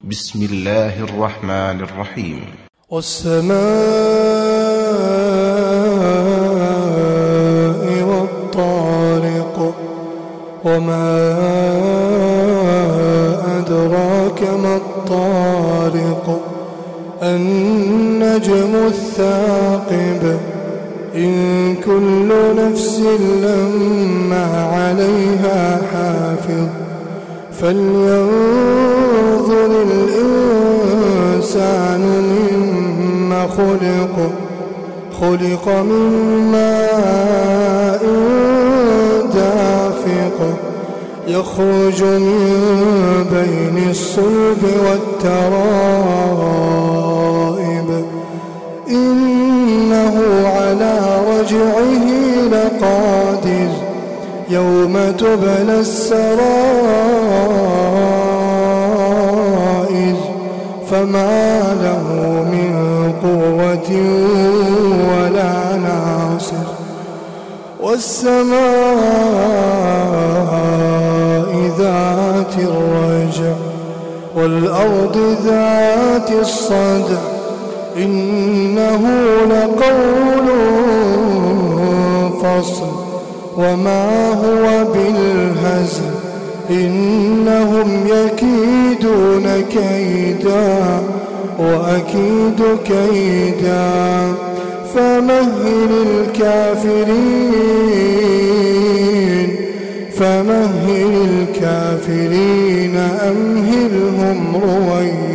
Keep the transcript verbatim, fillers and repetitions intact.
بسم الله الرحمن الرحيم. والسماء والطارق وما أدراك ما الطارق النجم الثاقب إن كل نفس لما عليها حافظ فلينظر الإنسان مما خلق خلق من ماء دافق يخرج من بين الصلب والترائب إنه على رجعه لقادر يوم تبلى السرائر فما له من قوة ولا ناصر والسماء ذات الرجع والأرض ذات الصدع إنه لقول فصل وما هو بالهزل إنهم يكيدون كيدا وأكيد كيدا فمهل الكافرين فمهل الكافرين أمهلهم رويدا.